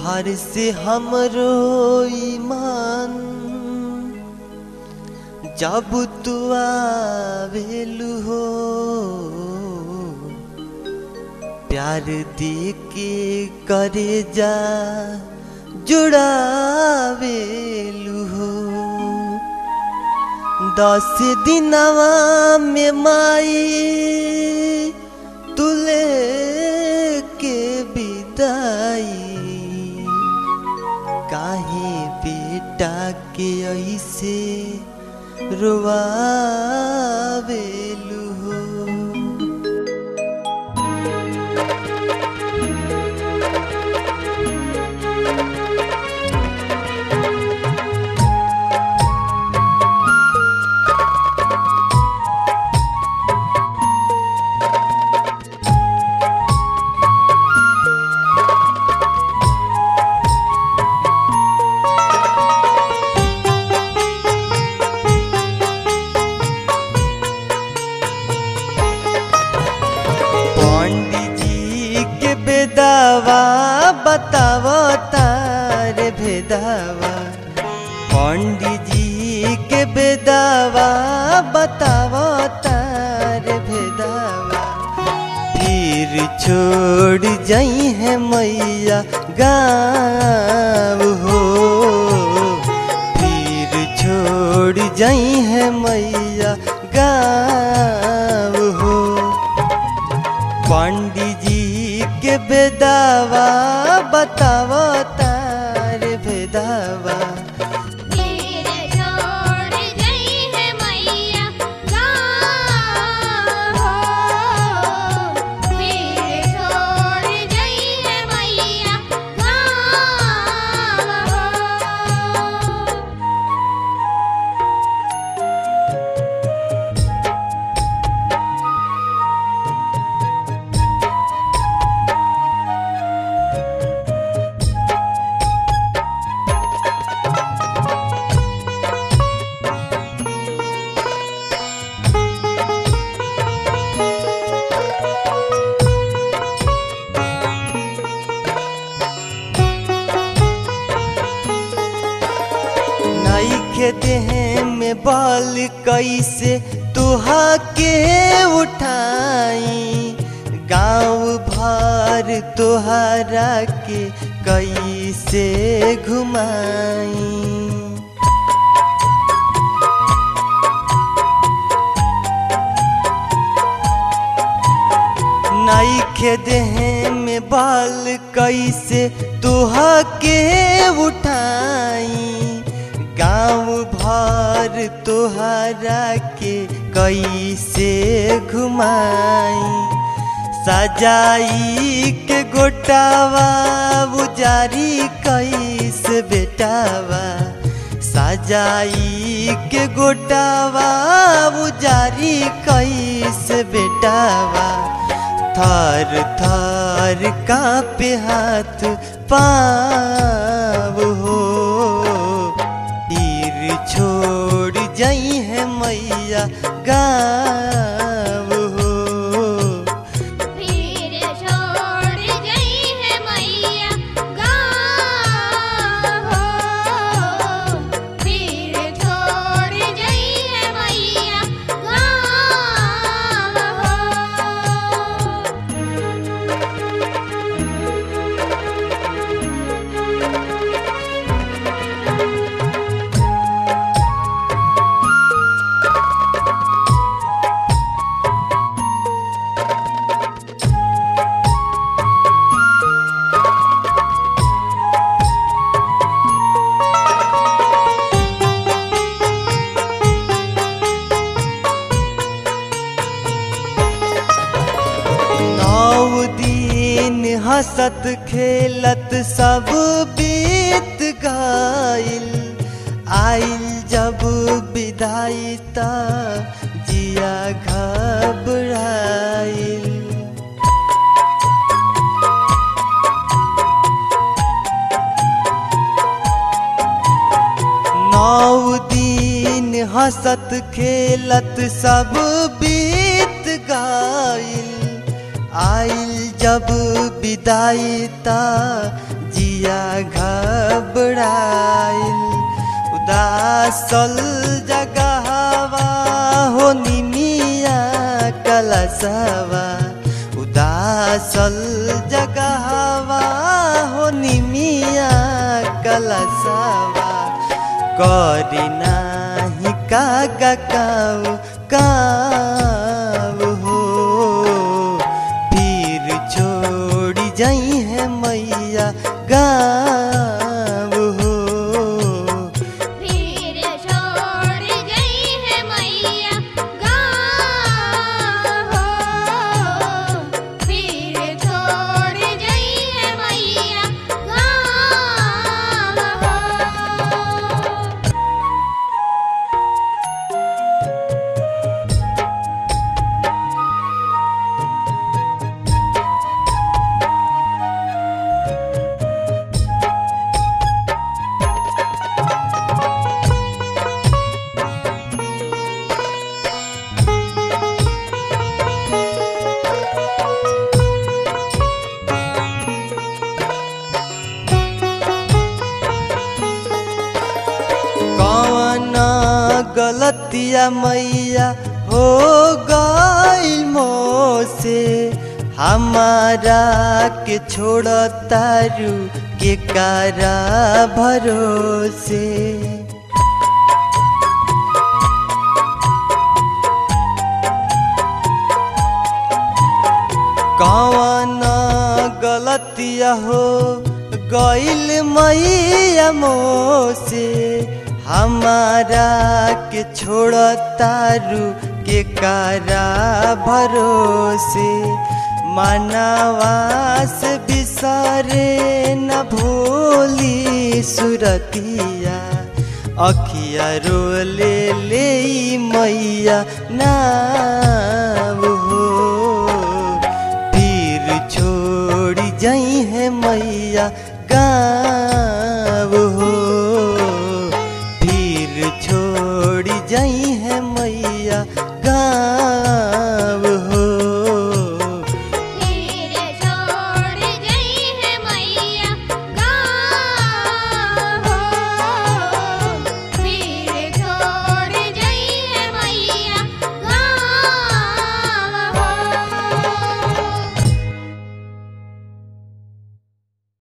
तोहार से हमरो ईमान जब तू आवेलू हो प्यार दे के करे जा जुड़ावेलू हो 10 दिनवा में माई तुले के विदाई काहे बेटा के ऐसे रोवावेलू हो। भेदावा बतावो तारे भेदावा पंडित जी के भेदावा बतावो तारे भेदावा फिर छोड़ जाई है मैया गाँव हो फिर छोड़ जाई है मैया गाँव हो। पंडित जी के भेदावा बतावो तारे भेदावा फिर छोड़ गई है मैया गाँव हो फिर छोड़ गई है मैया गाँव हो। के देह में बाल कैसे तुहा के उठाई गाँव भर तुहरा के कैसे घुमाई नाई के देह में बाल कैसे तुहा के उठाई गाँव भर तुहरा के कैसे घुमाई सजाई के गोटावा उजारी कैसे बेटावा सजाई के गोटावा उजारी कैसे बेटावा थर थर कांपे हाथ पाँव हो छोड़ जाई है मैया गाँव हो फिर छोड़ गई है मैया गाँव हो फिर छोड़ गई है मैया गाँव हो। हंसत खेलत सब बीत गइल आइल जब विदाई ता जिया घबराइल हंसत खेलत सब बीत गइल, आइल जब विदाई ता जिया घबराइल उदासल जगहवा हो निमिया कलसवा उदासल जगहवा हो निमिया कलसवा करी नाही कागा काऊ हो फिर छोड़ी जाई है मैया गाँव हो फिर छोड़ गई है मैया गाँव हो फिर छोड़ गई है मैया गाँव हो गलतिया मैया हो गइल मोसे हमारा के छोड़ तारू के कारा भरोसे कौन गलतिया हो गइल मैया मोसे हमारा के छोड़ तारू के कारा भरोसे मनवास बिसरे न भोली सुरतिया अखिया रोले ले मैया नाव हो फिर छोड़ी जाई है मैया गाँव